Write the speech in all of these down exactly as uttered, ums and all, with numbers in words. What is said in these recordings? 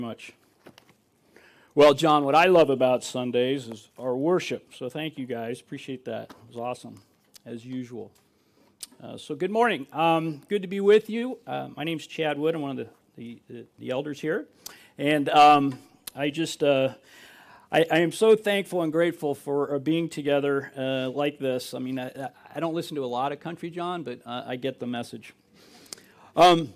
Much. Well, John, what I love about Sundays is our worship. So thank you guys. Appreciate that. It was awesome, as usual. Uh, so good morning. Um, good to be with you. Uh, my name's Chad Wood. I'm one of the, the, the elders here. And um, I just, uh, I, I am so thankful and grateful for uh, being together uh, like this. I mean, I, I don't listen to a lot of country, John, but uh, I get the message. Um.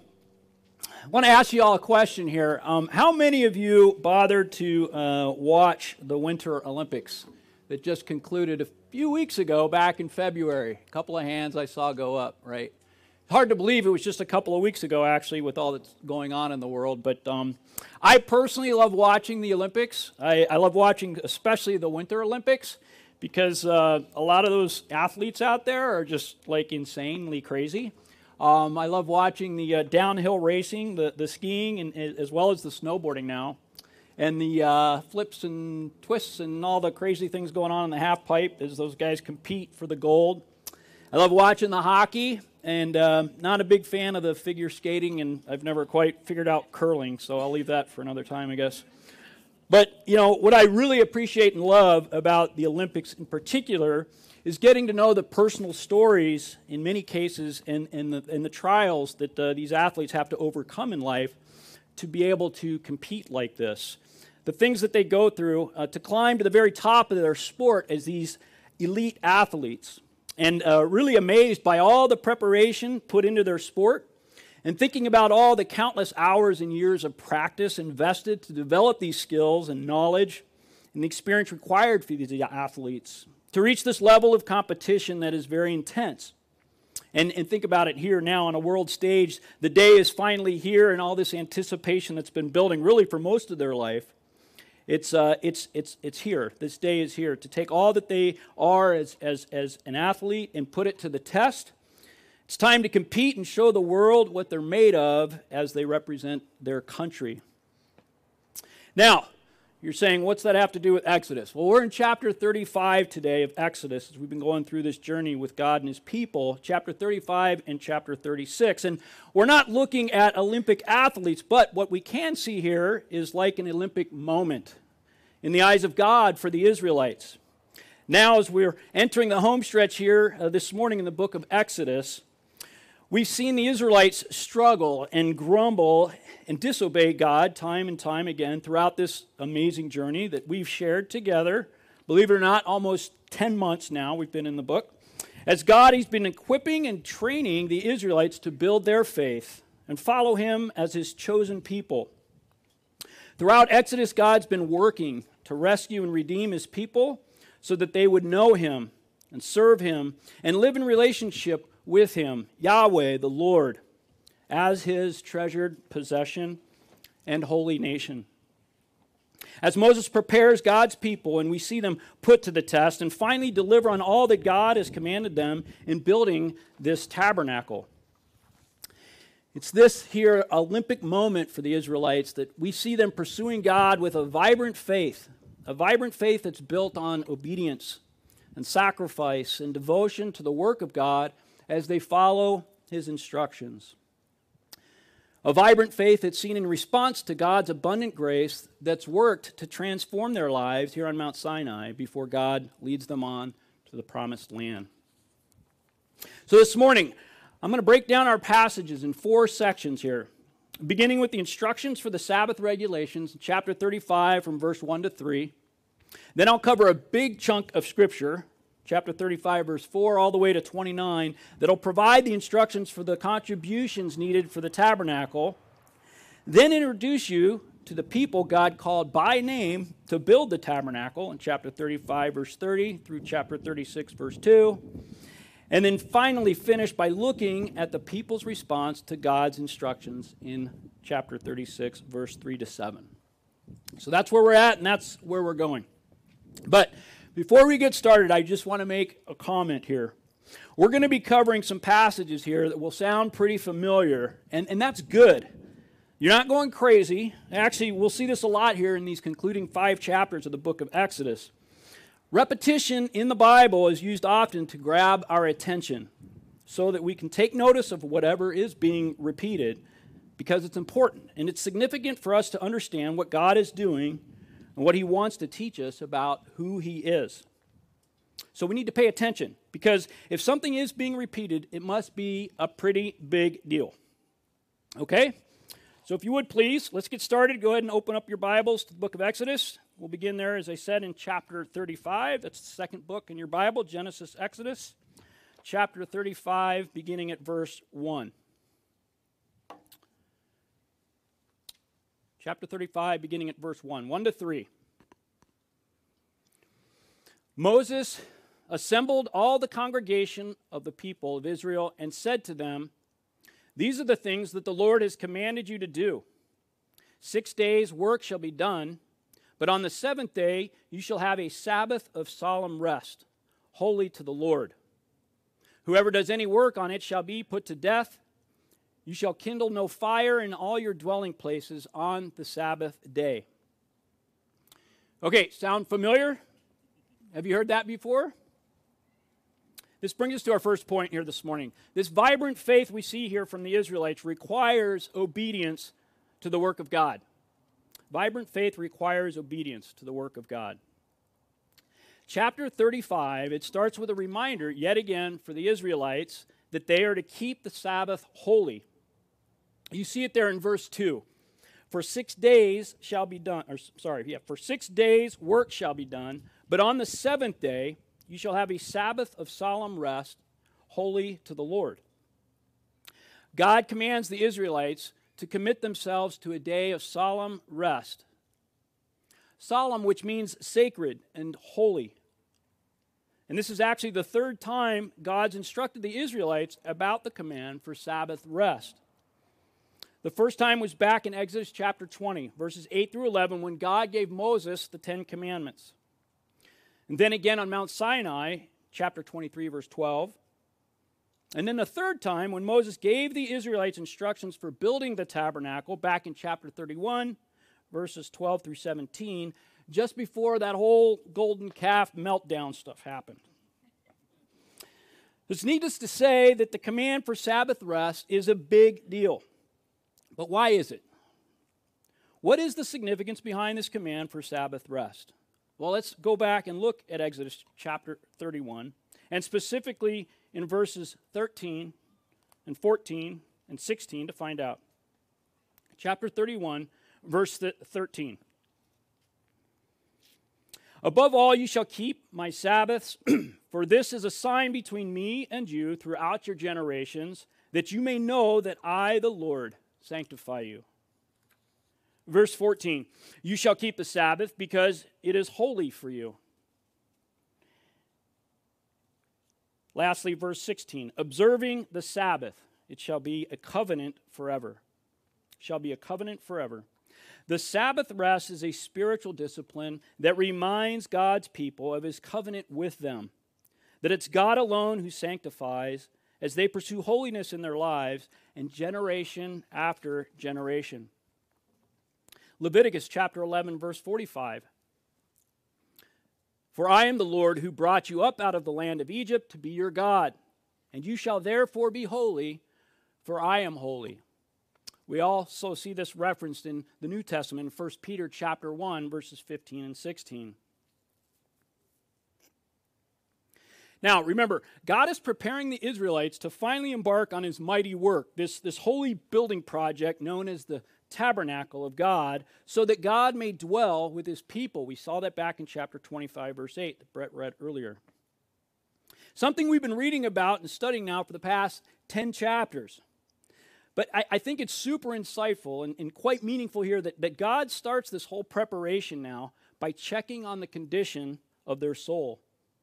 I want to ask you all a question here. Um, how many of you bothered to uh, watch the Winter Olympics that just concluded a few weeks ago back in February? A couple of hands I saw go up, right? Hard to believe it was just a couple of weeks ago, actually, with all that's going on in the world. But um, I personally love watching the Olympics. I, I love watching especially the Winter Olympics because uh, a lot of those athletes out there are just like insanely crazy. Um, I love watching the uh, downhill racing, the, the skiing, and as well as the snowboarding now, and the uh, flips and twists and all the crazy things going on in the half pipe as those guys compete for the gold. I love watching the hockey, and uh, not a big fan of the figure skating, and I've never quite figured out curling, so I'll leave that for another time, I guess. But, you know, what I really appreciate and love about the Olympics in particular is getting to know the personal stories, in many cases, and, and, the, and the trials that uh, these athletes have to overcome in life to be able to compete like this. The things that they go through uh, to climb to the very top of their sport as these elite athletes. And uh, really amazed by all the preparation put into their sport, and thinking about all the countless hours and years of practice invested to develop these skills and knowledge and the experience required for these athletes to reach this level of competition that is very intense. And, and think about it here now on a world stage. The day is finally here, and all this anticipation that's been building really for most of their life. It's, uh, it's, it's, it's here. This day is here to take all that they are as, as, as an athlete and put it to the test. It's time to compete and show the world what they're made of as they represent their country. Now, you're saying, what's that have to do with Exodus? Well, we're in chapter thirty-five today of Exodus, as we've been going through this journey with God and His people, chapter thirty-five and chapter thirty-six. And we're not looking at Olympic athletes, but what we can see here is like an Olympic moment in the eyes of God for the Israelites. Now, as we're entering the home stretch here uh, this morning in the book of Exodus, we've seen the Israelites struggle and grumble and disobey God time and time again throughout this amazing journey that we've shared together. Believe it or not, almost ten months now we've been in the book. As God, He's been equipping and training the Israelites to build their faith and follow Him as His chosen people. Throughout Exodus, God's been working to rescue and redeem His people so that they would know Him and serve Him and live in relationship with Him, Yahweh, the Lord, as His treasured possession and holy nation. As Moses prepares God's people and we see them put to the test and finally deliver on all that God has commanded them in building this tabernacle. It's this here Olympic moment for the Israelites that we see them pursuing God with a vibrant faith, a vibrant faith that's built on obedience and sacrifice and devotion to the work of God as they follow His instructions. A vibrant faith that's seen in response to God's abundant grace that's worked to transform their lives here on Mount Sinai before God leads them on to the promised land. So this morning, I'm going to break down our passages in four sections here, beginning with the instructions for the Sabbath regulations, chapter thirty-five from verse one to three. Then I'll cover a big chunk of Scripture, chapter thirty-five, verse four, all the way to twenty-nine, that'll provide the instructions for the contributions needed for the tabernacle. Then introduce you to the people God called by name to build the tabernacle in chapter thirty-five, verse thirty, through chapter thirty-six, verse two. And then finally finish by looking at the people's response to God's instructions in chapter thirty-six, verse three to seven. So that's where we're at, and that's where we're going. But before we get started, I just want to make a comment here. We're going to be covering some passages here that will sound pretty familiar, and, and that's good. You're not going crazy. Actually, we'll see this a lot here in these concluding five chapters of the book of Exodus. Repetition in the Bible is used often to grab our attention so that we can take notice of whatever is being repeated because it's important and it's significant for us to understand what God is doing and what he wants to teach us about who he is. So we need to pay attention, because if something is being repeated, it must be a pretty big deal. Okay? So if you would please, let's get started. Go ahead and open up your Bibles to the book of Exodus. We'll begin there, as I said, in chapter thirty-five. That's the second book in your Bible, Genesis, Exodus. Chapter thirty-five, beginning at verse one. Chapter thirty-five, beginning at verse one. one to three. Moses assembled all the congregation of the people of Israel and said to them, "These are the things that the Lord has commanded you to do. Six days' work shall be done, but on the seventh day you shall have a Sabbath of solemn rest, holy to the Lord. Whoever does any work on it shall be put to death. You shall kindle no fire in all your dwelling places on the Sabbath day." Okay, sound familiar? Have you heard that before? This brings us to our first point here this morning. This vibrant faith we see here from the Israelites requires obedience to the work of God. Vibrant faith requires obedience to the work of God. Chapter thirty-five, it starts with a reminder, yet again, for the Israelites, that they are to keep the Sabbath holy. You see it there in verse two. For six days shall be done, or sorry, yeah, for six days work shall be done, but on the seventh day you shall have a Sabbath of solemn rest, holy to the Lord. God commands the Israelites to commit themselves to a day of solemn rest. Solemn, which means sacred and holy. And this is actually the third time God's instructed the Israelites about the command for Sabbath rest. The first time was back in Exodus chapter twenty, verses eight through eleven, when God gave Moses the Ten Commandments. And then again on Mount Sinai, chapter twenty-three, verse twelve. And then the third time when Moses gave the Israelites instructions for building the tabernacle, back in chapter thirty-one, verses twelve through seventeen, just before that whole golden calf meltdown stuff happened. It's needless to say that the command for Sabbath rest is a big deal. But why is it? What is the significance behind this command for Sabbath rest? Well, let's go back and look at Exodus chapter thirty-one, and specifically in verses thirteen and fourteen and sixteen to find out. Chapter thirty-one, verse thirteen. "Above all you shall keep my Sabbaths, for this is a sign between me and you throughout your generations, that you may know that I, the Lord, sanctify you." Verse fourteen, "You shall keep the Sabbath because it is holy for you." Lastly, verse sixteen, "Observing the Sabbath, it shall be a covenant forever." Shall be a covenant forever. The Sabbath rest is a spiritual discipline that reminds God's people of his covenant with them, that it's God alone who sanctifies as they pursue holiness in their lives and generation after generation. Leviticus chapter eleven, verse forty-five. "For I am the Lord who brought you up out of the land of Egypt to be your God, and you shall therefore be holy, for I am holy." We also see this referenced in the New Testament in First Peter chapter one, verses fifteen and sixteen. Now, remember, God is preparing the Israelites to finally embark on his mighty work, this, this holy building project known as the tabernacle of God, so that God may dwell with his people. We saw that back in chapter twenty-five, verse eight, that Brett read earlier. Something we've been reading about and studying now for the past ten chapters. But I, I think it's super insightful and, and quite meaningful here that, that God starts this whole preparation now by checking on the condition of their soul.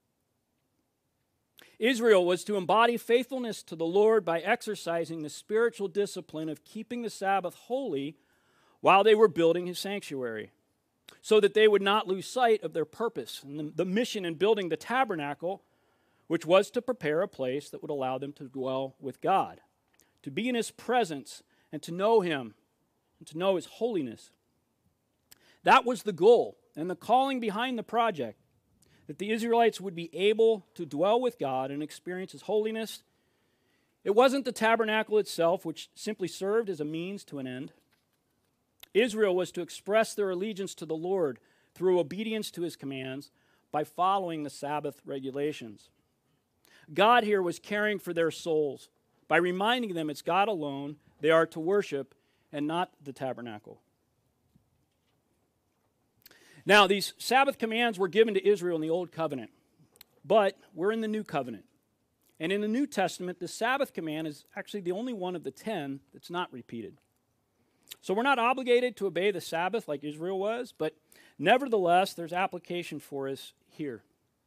Israel was to embody faithfulness to the Lord by exercising the spiritual discipline of keeping the Sabbath holy while they were building his sanctuary, so that they would not lose sight of their purpose and the, the mission in building the tabernacle, which was to prepare a place that would allow them to dwell with God, to be in his presence and to know him and to know his holiness. That was the goal and the calling behind the project, that the Israelites would be able to dwell with God and experience his holiness It wasn't the tabernacle itself, which simply served as a means to an end. Israel was to express their allegiance to the Lord through obedience to his commands by following the Sabbath regulations. God here was caring for their souls by reminding them it's God alone they are to worship and not the tabernacle. Now, these Sabbath commands were given to Israel in the Old Covenant, but we're in the New Covenant. And in the New Testament, the Sabbath command is actually the only one of the ten that's not repeated. So we're not obligated to obey the Sabbath like Israel was, but nevertheless, there's application for us here.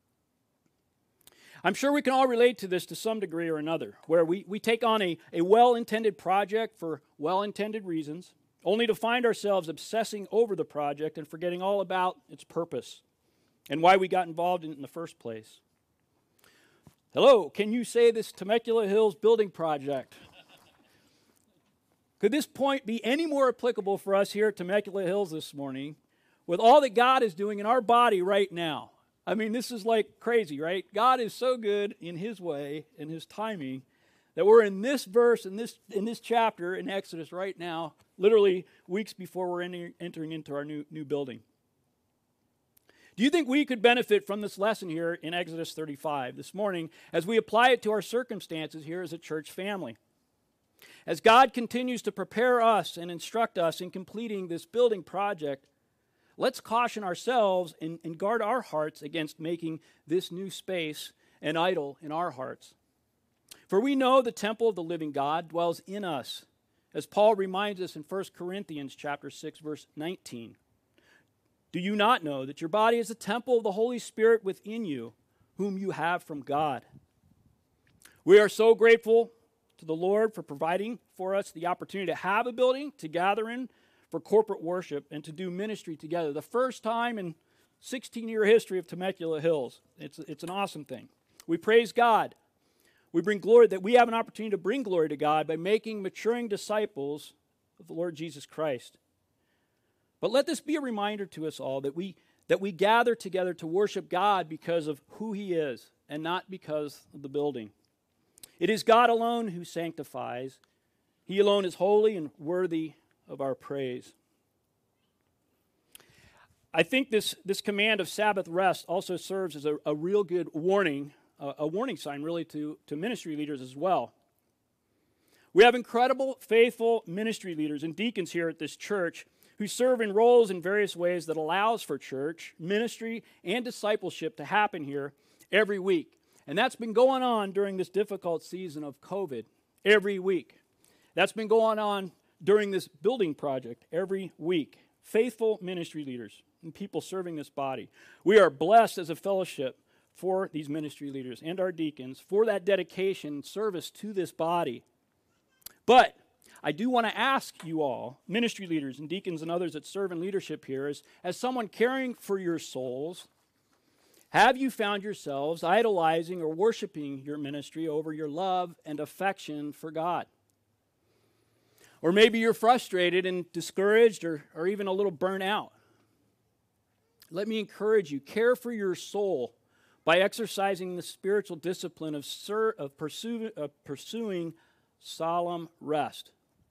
I'm sure we can all relate to this to some degree or another, where we, we take on a, a well-intended project for well-intended reasons, only to find ourselves obsessing over the project and forgetting all about its purpose and why we got involved in it in the first place. Hello, can you say this Temecula Hills building project? Could this point be any more applicable for us here at Temecula Hills this morning with all that God is doing in our body right now? I mean, this is like crazy, right? God is so good in his way, in his timing, that we're in this verse, in this in this chapter in Exodus right now, literally weeks before we're enter, entering into our new, new building. Do you think we could benefit from this lesson here in Exodus thirty-five this morning as we apply it to our circumstances here as a church family? As God continues to prepare us and instruct us in completing this building project, let's caution ourselves and, and guard our hearts against making this new space an idol in our hearts. For we know the temple of the living God dwells in us, as Paul reminds us in First Corinthians chapter six, verse nineteen. Do you not know that your body is a temple of the Holy Spirit within you, whom you have from God? We are so grateful to the Lord for providing for us the opportunity to have a building to gather in for corporate worship and to do ministry together. The first time in sixteen-year history of Temecula Hills. It's, it's an awesome thing. We praise God. We bring glory, that we have an opportunity to bring glory to God by making maturing disciples of the Lord Jesus Christ. But let this be a reminder to us all that we that we gather together to worship God because of who he is and not because of the building. It is God alone who sanctifies. He alone is holy and worthy of our praise. I think this, this command of Sabbath rest also serves as a, a real good warning, uh, a warning sign really to, to ministry leaders as well. We have incredible, faithful ministry leaders and deacons here at this church who serve in roles in various ways that allows for church, ministry, and discipleship to happen here every week. And that's been going on during this difficult season of COVID every week. That's been going on during this building project every week. Faithful ministry leaders and people serving this body. We are blessed as a fellowship for these ministry leaders and our deacons for that dedication and service to this body. But I do want to ask you all, ministry leaders and deacons and others that serve in leadership here, as, as someone caring for your souls, have you found yourselves idolizing or worshiping your ministry over your love and affection for God? Or maybe you're frustrated and discouraged or, or even a little burnt out. Let me encourage you, care for your soul by exercising the spiritual discipline of, ser- of, pursue- of pursuing solemn rest.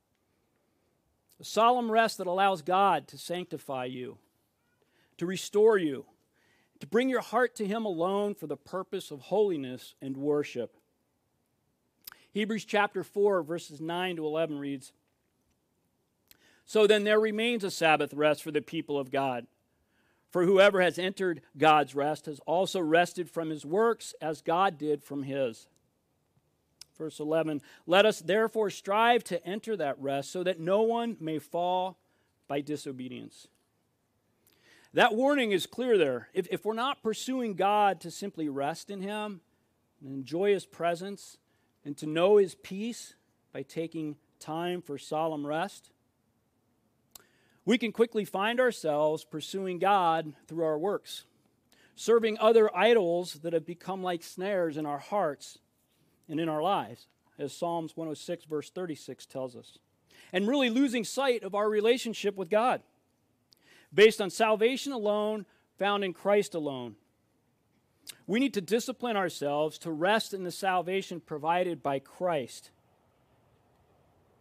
A solemn rest that allows God to sanctify you, to restore you, to bring your heart to him alone for the purpose of holiness and worship. Hebrews chapter four, verses nine to eleven reads, "So then there remains a Sabbath rest for the people of God. For whoever has entered God's rest has also rested from his works as God did from his." Verse eleven, "Let us therefore strive to enter that rest so that no one may fall by disobedience." That warning is clear there. If, if we're not pursuing God to simply rest in him and enjoy his presence and to know his peace by taking time for solemn rest, we can quickly find ourselves pursuing God through our works, serving other idols that have become like snares in our hearts and in our lives, as Psalms one oh six, verse thirty-six tells us, and really losing sight of our relationship with God, based on salvation alone, found in Christ alone. We need to discipline ourselves to rest in the salvation provided by Christ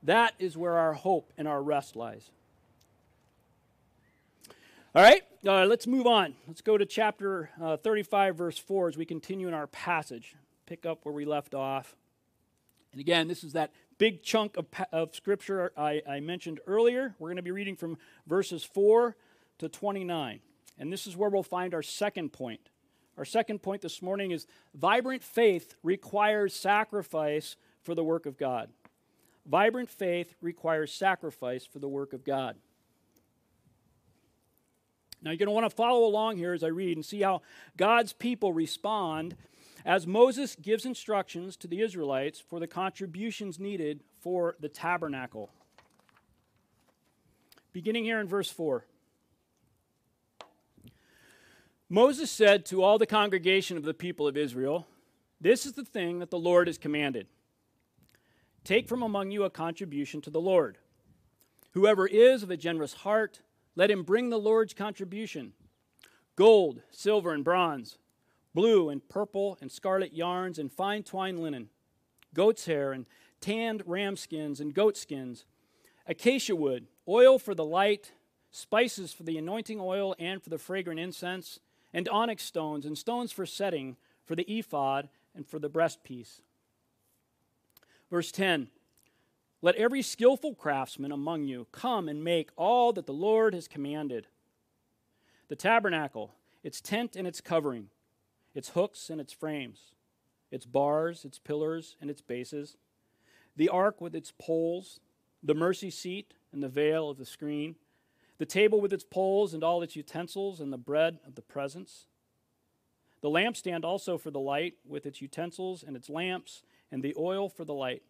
That is where our hope and our rest lies. All right, uh, let's move on. Let's go to chapter uh, thirty-five, verse four, as we continue in our passage. Pick up where we left off. And again, this is that big chunk of, of scripture I, I mentioned earlier. We're going to be reading from verses four to twenty-nine. And this is where we'll find our second point. Our second point this morning is vibrant faith requires sacrifice for the work of God. Vibrant faith requires sacrifice for the work of God. Now, you're going to want to follow along here as I read and see how God's people respond as Moses gives instructions to the Israelites for the contributions needed for the tabernacle. Beginning here in verse four. Moses said to all the congregation of the people of Israel, "This is the thing that the Lord has commanded. Take from among you a contribution to the Lord. Whoever is of a generous heart, let him bring the Lord's contribution: gold, silver, and bronze, blue and purple and scarlet yarns and fine twined linen, goat's hair and tanned ram skins and goat skins, acacia wood, oil for the light, spices for the anointing oil and for the fragrant incense, and onyx stones and stones for setting, for the ephod and for the breastpiece." Verse ten. "Let every skillful craftsman among you come and make all that the Lord has commanded: the tabernacle, its tent and its covering, its hooks and its frames, its bars, its pillars and its bases, the ark with its poles, the mercy seat and the veil of the screen, the table with its poles and all its utensils, and the bread of the presence, the lampstand also for the light with its utensils and its lamps, and the oil for the light,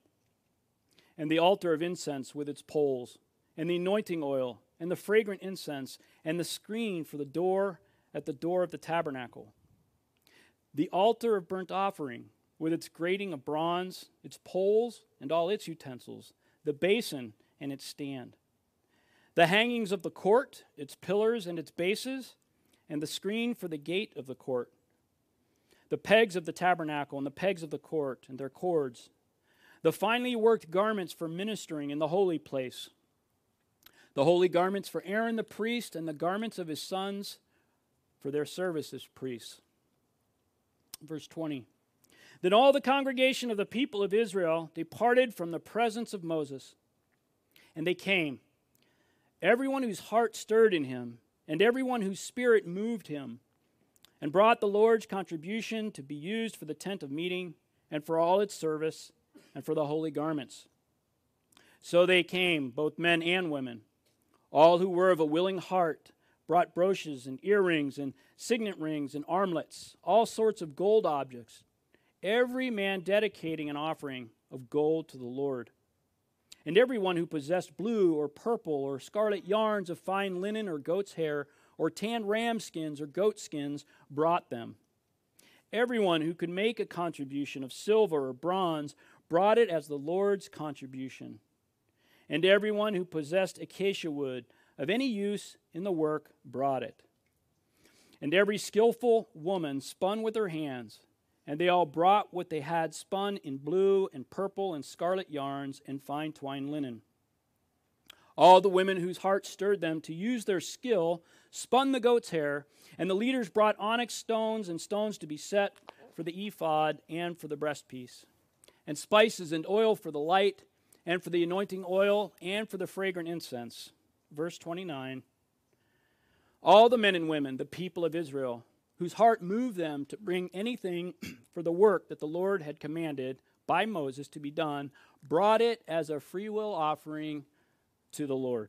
and the altar of incense with its poles, and the anointing oil, and the fragrant incense, and the screen for the door at the door of the tabernacle, the altar of burnt offering with its grating of bronze, its poles and all its utensils, the basin and its stand, the hangings of the court, its pillars and its bases, and the screen for the gate of the court, the pegs of the tabernacle and the pegs of the court and their cords, the finely worked garments for ministering in the holy place, the holy garments for Aaron the priest, and the garments of his sons for their service as priests." Verse twenty. "Then all the congregation of the people of Israel departed from the presence of Moses, and they came, everyone whose heart stirred in him, and everyone whose spirit moved him, and brought the Lord's contribution to be used for the tent of meeting, and for all its service, and for the holy garments. So they came, both men and women. All who were of a willing heart brought brooches and earrings and signet rings and armlets, all sorts of gold objects, every man dedicating an offering of gold to the Lord. And everyone who possessed blue or purple or scarlet yarns of fine linen or goat's hair or tanned ram skins or goat skins brought them. Everyone who could make a contribution of silver or bronze brought it as the Lord's contribution. And everyone who possessed acacia wood of any use in the work brought it. And every skillful woman spun with her hands, and they all brought what they had spun in blue and purple and scarlet yarns and fine twined linen. All the women whose hearts stirred them to use their skill spun the goat's hair, and the leaders brought onyx stones and stones to be set for the ephod and for the breastpiece, and spices and oil for the light, and for the anointing oil, and for the fragrant incense. Verse twenty-nine. All the men and women, the people of Israel, whose heart moved them to bring anything for the work that the Lord had commanded by Moses to be done, brought it as a freewill offering to the Lord.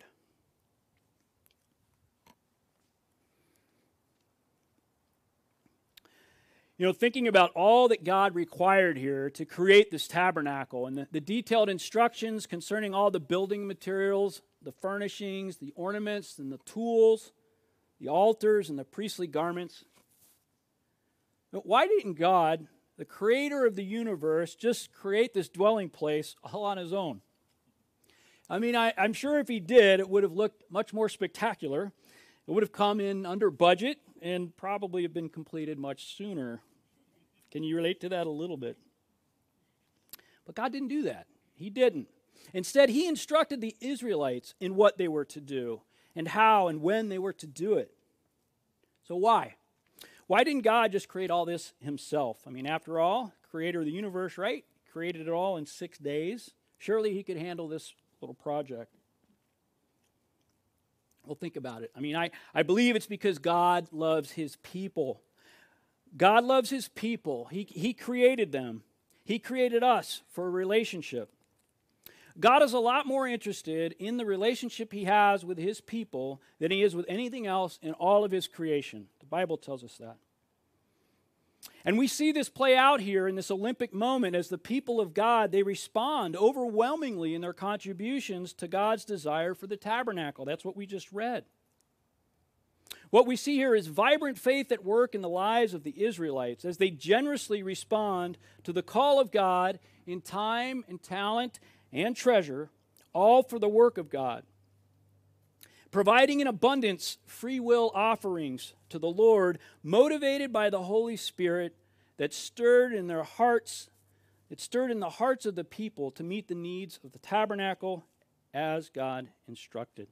You know, thinking about all that God required here to create this tabernacle and the, the detailed instructions concerning all the building materials, the furnishings, the ornaments, and the tools, the altars, and the priestly garments. But why didn't God, the creator of the universe, just create this dwelling place all on his own? I mean, I, I'm sure if he did, it would have looked much more spectacular. It would have come in under budget and probably have been completed much sooner. Can you relate to that a little bit? But God didn't do that. He didn't. Instead, he instructed the Israelites in what they were to do and how and when they were to do it. So why? Why didn't God just create all this himself? I mean, after all, creator of the universe, right? Created it all in six days. Surely he could handle this little project. Well, think about it. I mean, I, I believe it's because God loves his people. God loves his people. He, he created them. He created us for a relationship. God is a lot more interested in the relationship he has with his people than he is with anything else in all of his creation. The Bible tells us that. And we see this play out here in this Olympic moment as the people of God, they respond overwhelmingly in their contributions to God's desire for the tabernacle. That's what we just read. What we see here is vibrant faith at work in the lives of the Israelites as they generously respond to the call of God in time and talent and treasure, all for the work of God. Providing in abundance free will offerings to the Lord, motivated by the Holy Spirit that stirred in their hearts, it stirred in the hearts of the people to meet the needs of the tabernacle as God instructed.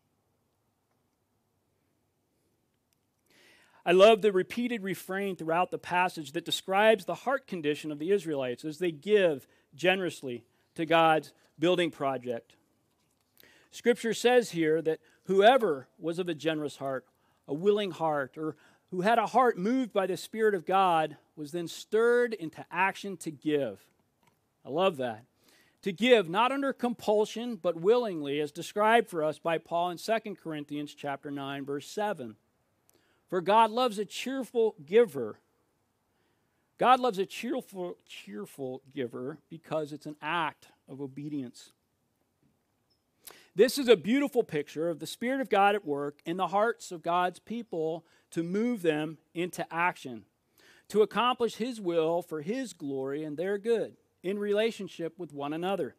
I love the repeated refrain throughout the passage that describes the heart condition of the Israelites as they give generously to God's building project. Scripture says here that whoever was of a generous heart, a willing heart, or who had a heart moved by the Spirit of God was then stirred into action to give. I love that. To give, not under compulsion, but willingly, as described for us by Paul in Second Corinthians chapter nine, verse seven. For God loves a cheerful giver. God loves a cheerful, cheerful giver because it's an act of obedience. This is a beautiful picture of the Spirit of God at work in the hearts of God's people to move them into action, to accomplish his will for his glory and their good in relationship with one another.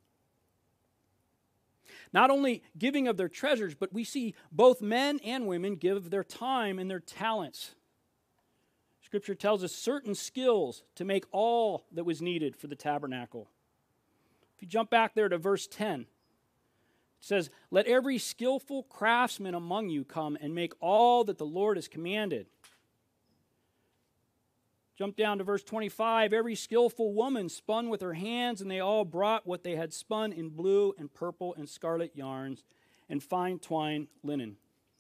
Not only giving of their treasures, but we see both men and women give of their time and their talents. Scripture tells us certain skills to make all that was needed for the tabernacle. If you jump back there to verse ten, it says, "Let every skillful craftsman among you come and make all that the Lord has commanded." Jump down to verse twenty-five. "Every skillful woman spun with her hands, and they all brought what they had spun in blue and purple and scarlet yarns and fine twined linen."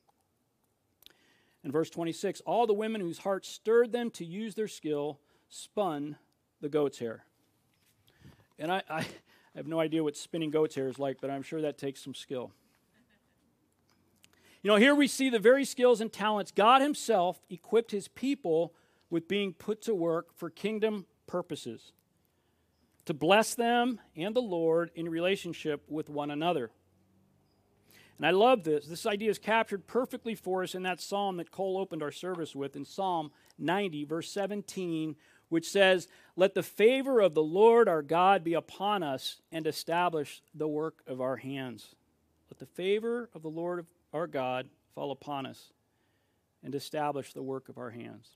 In verse twenty-six, "All the women whose hearts stirred them to use their skill spun the goat's hair." And I, I, I have no idea what spinning goat's hair is like, but I'm sure that takes some skill. You know, here we see the very skills and talents God himself equipped his people with being put to work for kingdom purposes, to bless them and the Lord in relationship with one another. And I love this. This idea is captured perfectly for us in that psalm that Cole opened our service with, in Psalm ninety, verse seventeen, which says, "Let the favor of the Lord our God be upon us and establish the work of our hands." Let the favor of the Lord our God fall upon us and establish the work of our hands.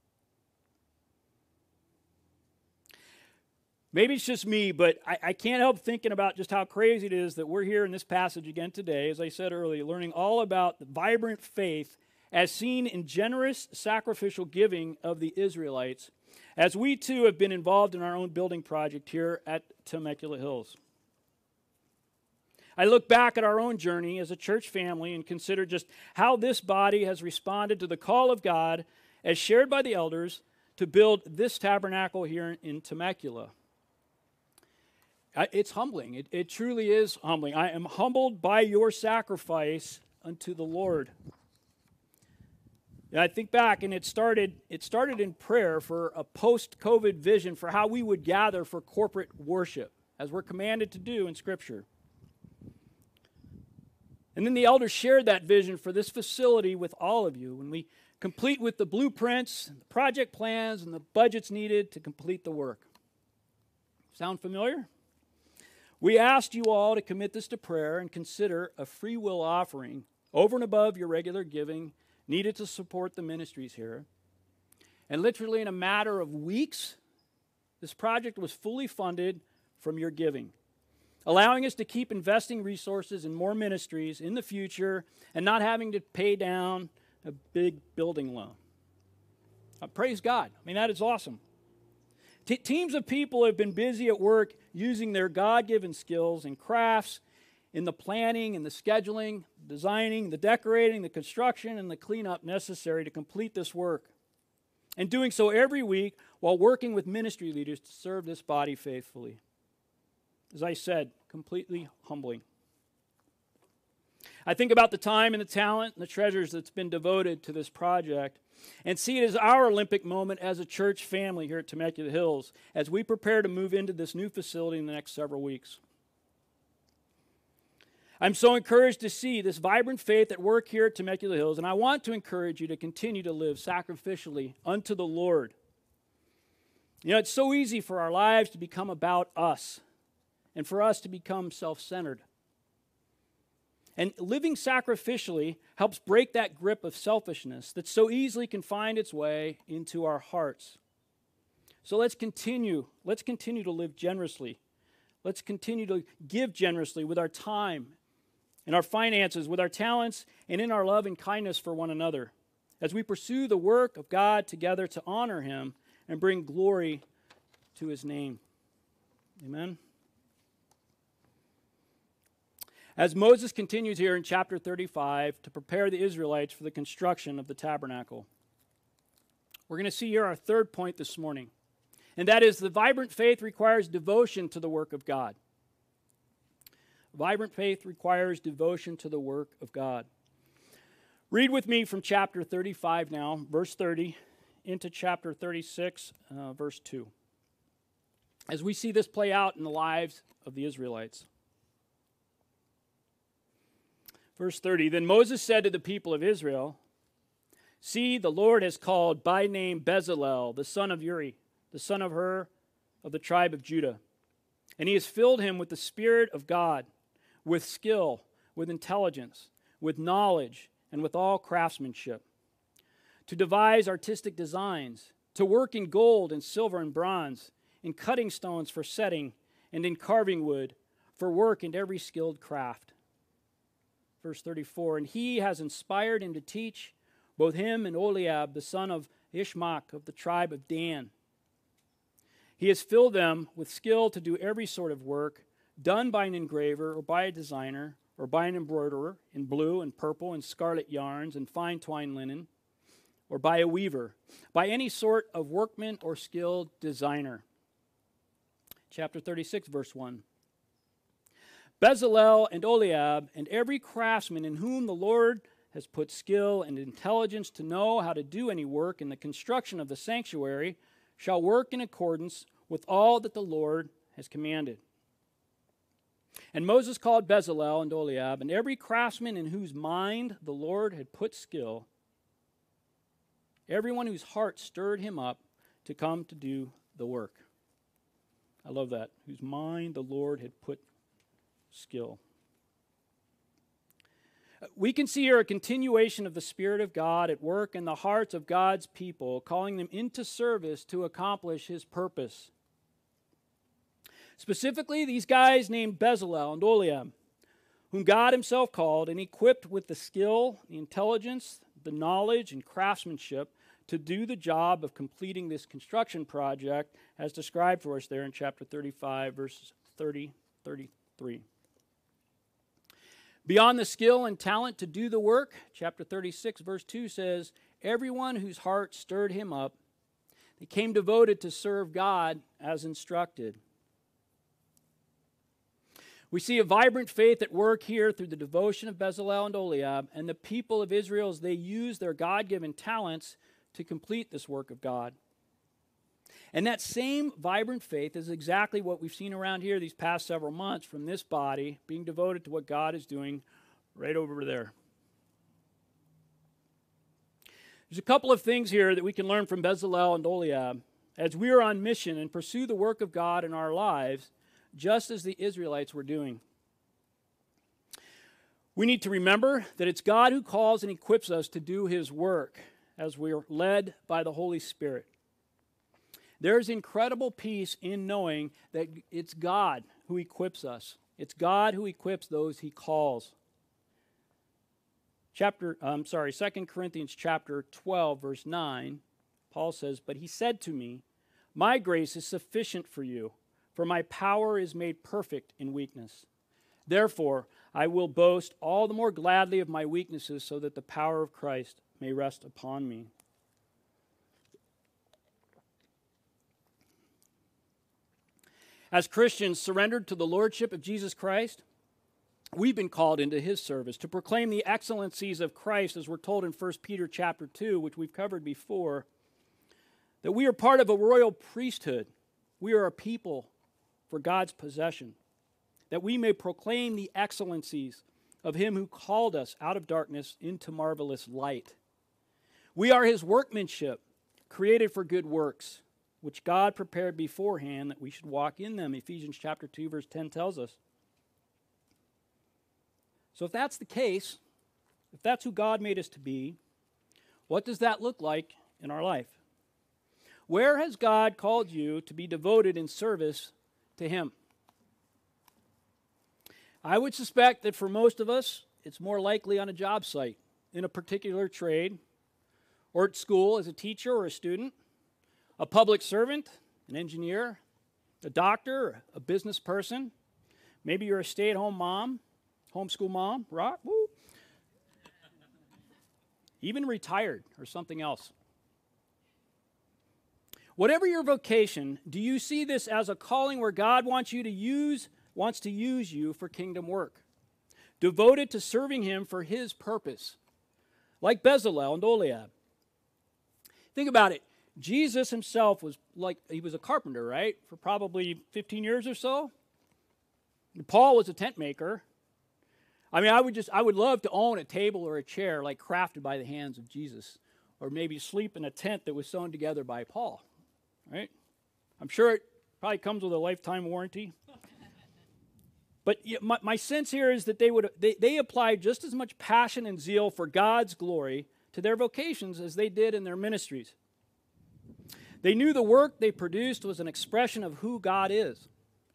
Maybe it's just me, but I, I can't help thinking about just how crazy it is that we're here in this passage again today, as I said earlier, learning all about the vibrant faith as seen in generous sacrificial giving of the Israelites, as we too have been involved in our own building project here at Temecula Hills. I look back at our own journey as a church family and consider just how this body has responded to the call of God as shared by the elders to build this tabernacle here in Temecula. It's humbling. It, it truly is humbling. I am humbled by your sacrifice unto the Lord. And I think back, and it started, it started in prayer for a post-COVID vision for how we would gather for corporate worship, as we're commanded to do in Scripture. And then the elders shared that vision for this facility with all of you, when we complete with the blueprints, and the project plans, and the budgets needed to complete the work. Sound familiar? We asked you all to commit this to prayer and consider a free will offering over and above your regular giving needed to support the ministries here. And literally in a matter of weeks, this project was fully funded from your giving. allowing us to keep investing resources in more ministries in the future and not having to pay down a big building loan. Uh, praise God. I mean, that is awesome. T- teams of people have been busy at work using their God-given skills and crafts in the planning and the scheduling, designing, the decorating, the construction, and the cleanup necessary to complete this work. And doing so every week while working with ministry leaders to serve this body faithfully. As I said, completely humbling. I think about the time and the talent and the treasures that's been devoted to this project and see it as our Olympic moment as a church family here at Temecula Hills as we prepare to move into this new facility in the next several weeks. I'm so encouraged to see this vibrant faith at work here at Temecula Hills, and I want to encourage you to continue to live sacrificially unto the Lord. You know, it's so easy for our lives to become about us and for us to become self-centered. And living sacrificially helps break that grip of selfishness that so easily can find its way into our hearts. So let's continue. Let's continue to live generously. Let's continue to give generously with our time and our finances, with our talents, and in our love and kindness for one another, as we pursue the work of God together to honor Him and bring glory to His name. Amen. As Moses continues here in chapter thirty-five to prepare the Israelites for the construction of the tabernacle, we're going to see here our third point this morning, and that is the vibrant faith requires devotion to the work of God. Vibrant faith requires devotion to the work of God. Read with me from chapter thirty-five now, verse thirty, into chapter thirty-six, uh, verse two, as we see this play out in the lives of the Israelites. Verse thirty, Then Moses said to the people of Israel, See, the Lord has called by name Bezalel, the son of Uri, the son of Hur, of the tribe of Judah. And he has filled him with the Spirit of God, with skill, with intelligence, with knowledge, and with all craftsmanship, to devise artistic designs, to work in gold and silver and bronze, in cutting stones for setting, and in carving wood, for work in every skilled craft. Verse thirty-four, And he has inspired him to teach, both him and Oliab, the son of Ishmach, of the tribe of Dan. He has filled them with skill to do every sort of work, done by an engraver or by a designer or by an embroiderer in blue and purple and scarlet yarns and fine twined linen, or by a weaver, by any sort of workman or skilled designer. Chapter thirty-six, verse one. Bezalel and Oliab and every craftsman in whom the Lord has put skill and intelligence to know how to do any work in the construction of the sanctuary shall work in accordance with all that the Lord has commanded. And Moses called Bezalel and Oliab and every craftsman in whose mind the Lord had put skill, everyone whose heart stirred him up to come to do the work. I love that. Whose mind the Lord had put skill. We can see here a continuation of the Spirit of God at work in the hearts of God's people, calling them into service to accomplish His purpose. Specifically, these guys named Bezalel and Oliab, whom God Himself called and equipped with the skill, the intelligence, the knowledge, and craftsmanship to do the job of completing this construction project as described for us there in chapter thirty-five, verses thirty, thirty-three. Beyond the skill and talent to do the work, chapter thirty-six, verse two says, Everyone whose heart stirred him up, they came devoted to serve God as instructed. We see a vibrant faith at work here through the devotion of Bezalel and Oliab and the people of Israel as they use their God-given talents to complete this work of God. And that same vibrant faith is exactly what we've seen around here these past several months from this body being devoted to what God is doing right over there. There's a couple of things here that we can learn from Bezalel and Oliab as we are on mission and pursue the work of God in our lives, just as the Israelites were doing. We need to remember that it's God who calls and equips us to do His work as we are led by the Holy Spirit. There's incredible peace in knowing that it's God who equips us It's God who equips those he calls. Chapter, I'm sorry, Second Corinthians chapter twelve, verse nine, Paul says, "But he said to me, my grace is sufficient for you, for my power is made perfect in weakness. Therefore, I will boast all the more gladly of my weaknesses, so that the power of Christ may rest upon me." As Christians surrendered to the lordship of Jesus Christ, we've been called into his service to proclaim the excellencies of Christ, as we're told in First Peter chapter two, which we've covered before, that we are part of a royal priesthood. We are a people for God's possession, that we may proclaim the excellencies of him who called us out of darkness into marvelous light. We are his workmanship, created for good works, which God prepared beforehand that we should walk in them. Ephesians chapter two, verse ten tells us. So if that's the case, if that's who God made us to be, what does that look like in our life? Where has God called you to be devoted in service to him? I would suspect that for most of us, it's more likely on a job site, in a particular trade, or at school as a teacher or a student, a public servant, an engineer, a doctor, a business person. Maybe you're a stay-at-home mom, homeschool mom, right? Woo. Even retired or something else. Whatever your vocation, do you see this as a calling where God wants you to use, wants to use you for kingdom work, devoted to serving him for his purpose, like Bezalel and Oholiab? Think about it. Jesus himself was like, he was a carpenter, right? For probably fifteen years or so. Paul was a tent maker. I mean, I would just, I would love to own a table or a chair like crafted by the hands of Jesus, or maybe sleep in a tent that was sewn together by Paul, right? I'm sure it probably comes with a lifetime warranty. But my, my sense here is that they would they, they applied just as much passion and zeal for God's glory to their vocations as they did in their ministries. They knew the work they produced was an expression of who God is.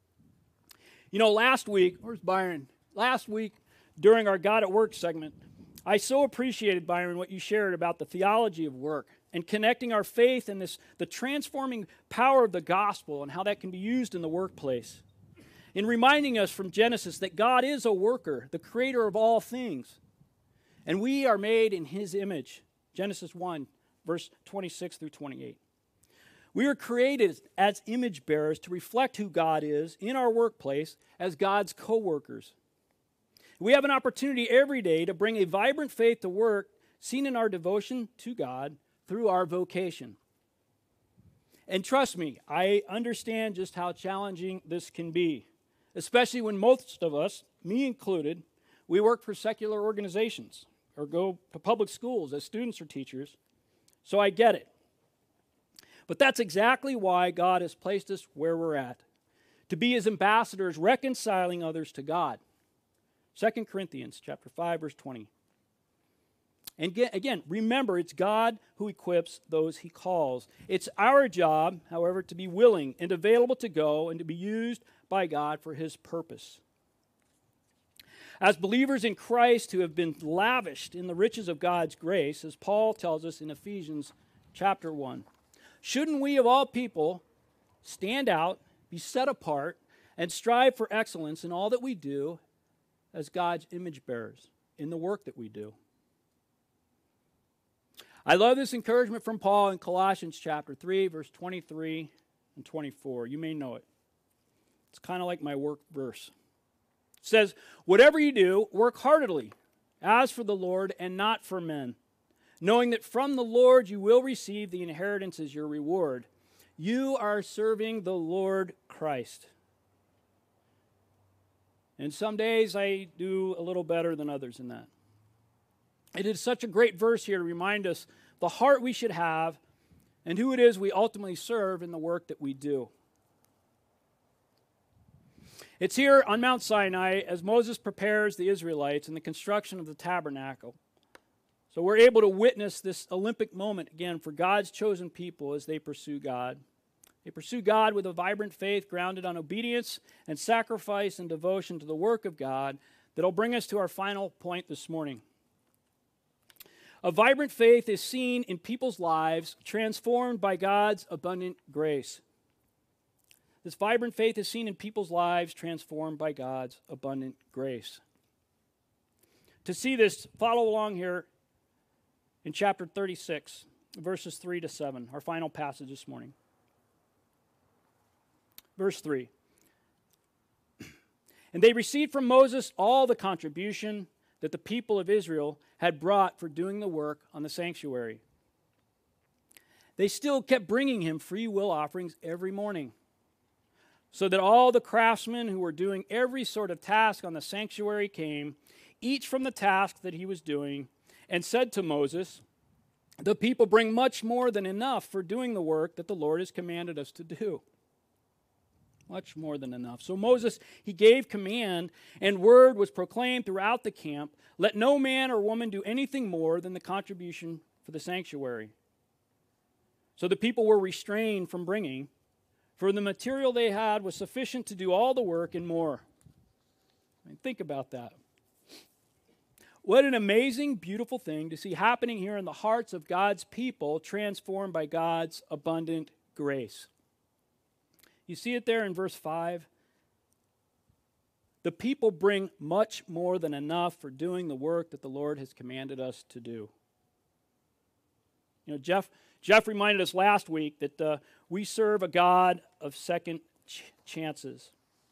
You know, last week, where's Byron? Last week, during our God at Work segment, I so appreciated, Byron, what you shared about the theology of work and connecting our faith and this, the transforming power of the gospel and how that can be used in the workplace. In reminding us from Genesis that God is a worker, the creator of all things. And we are made in his image. Genesis one, verse twenty-six through twenty-eight. We are created as image bearers to reflect who God is in our workplace as God's co-workers. We have an opportunity every day to bring a vibrant faith to work, seen in our devotion to God through our vocation. And trust me, I understand just how challenging this can be, especially when most of us, me included, we work for secular organizations or go to public schools as students or teachers, so I get it. But that's exactly why God has placed us where we're at, to be his ambassadors, reconciling others to God. Second Corinthians chapter five, verse twenty. And again, remember, it's God who equips those he calls. It's our job, however, to be willing and available to go and to be used by God for his purpose. As believers in Christ who have been lavished in the riches of God's grace, as Paul tells us in Ephesians chapter one, shouldn't we of all people stand out, be set apart, and strive for excellence in all that we do as God's image bearers in the work that we do? I love this encouragement from Paul in Colossians chapter three, verse twenty-three and twenty-four. You may know it. It's kind of like my work verse. It says, "Whatever you do, work heartily, as for the Lord and not for men, knowing that from the Lord you will receive the inheritance as your reward. You are serving the Lord Christ." And some days I do a little better than others in that. It is such a great verse here to remind us the heart we should have and who it is we ultimately serve in the work that we do. It's here on Mount Sinai as Moses prepares the Israelites in the construction of the tabernacle. So we're able to witness this Olympic moment again for God's chosen people as they pursue God. They pursue God with a vibrant faith grounded on obedience and sacrifice and devotion to the work of God that'll bring us to our final point this morning. A vibrant faith is seen in people's lives transformed by God's abundant grace. This vibrant faith is seen in people's lives transformed by God's abundant grace. To see this, follow along here in chapter thirty-six, verses three to seven, our final passage this morning. Verse three. And they received from Moses all the contribution that the people of Israel had brought for doing the work on the sanctuary. They still kept bringing him free will offerings every morning, so that all the craftsmen who were doing every sort of task on the sanctuary came, each from the task that he was doing, and said to Moses, "The people bring much more than enough for doing the work that the Lord has commanded us to do." Much more than enough. So Moses, he gave command, and word was proclaimed throughout the camp, "Let no man or woman do anything more than the contribution for the sanctuary." So the people were restrained from bringing, for the material they had was sufficient to do all the work and more. I mean, think about that. What an amazing, beautiful thing to see happening here in the hearts of God's people, transformed by God's abundant grace. You see it there in verse five. The people bring much more than enough for doing the work that the Lord has commanded us to do. You know, Jeff, Jeff reminded us last week that uh, we serve a God of second ch- chances.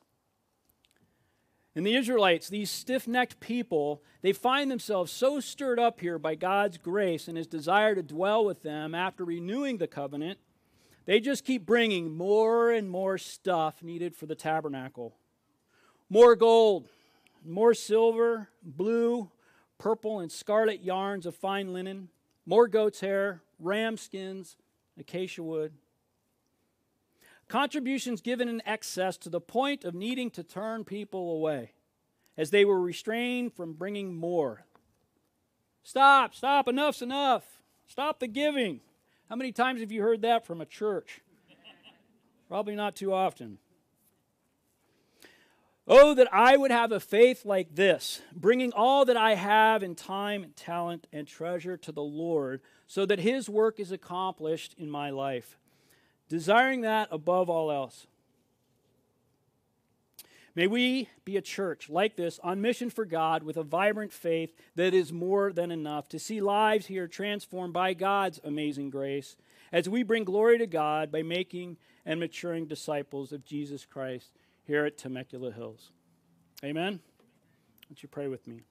And the Israelites, these stiff-necked people, they find themselves so stirred up here by God's grace and his desire to dwell with them after renewing the covenant, they just keep bringing more and more stuff needed for the tabernacle. More gold, more silver, blue, purple, and scarlet yarns of fine linen, more goat's hair, ram skins, acacia wood. Contributions given in excess to the point of needing to turn people away as they were restrained from bringing more. Stop, stop, enough's enough. Stop the giving. How many times have you heard that from a church? Probably not too often. Oh, that I would have a faith like this, bringing all that I have in time and talent and treasure to the Lord, so that his work is accomplished in my life, desiring that above all else. May we be a church like this, on mission for God, with a vibrant faith that is more than enough to see lives here transformed by God's amazing grace as we bring glory to God by making and maturing disciples of Jesus Christ here at Temecula Hills. Amen? Won't you pray with me?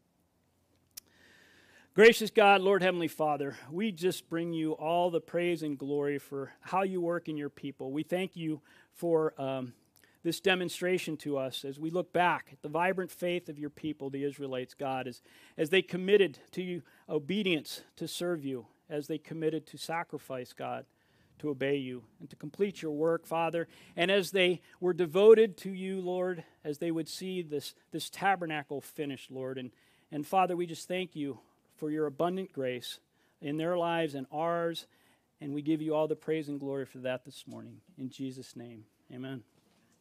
Gracious God, Lord Heavenly Father, we just bring you all the praise and glory for how you work in your people. We thank you for um, this demonstration to us as we look back at the vibrant faith of your people, the Israelites, God, as, as they committed to you, obedience to serve you, as they committed to sacrifice, God, to obey you and to complete your work, Father, and as they were devoted to you, Lord, as they would see this, this tabernacle finished, Lord. And, and Father, we just thank you for your abundant grace in their lives and ours, and we give you all the praise and glory for that this morning. In Jesus' name, amen.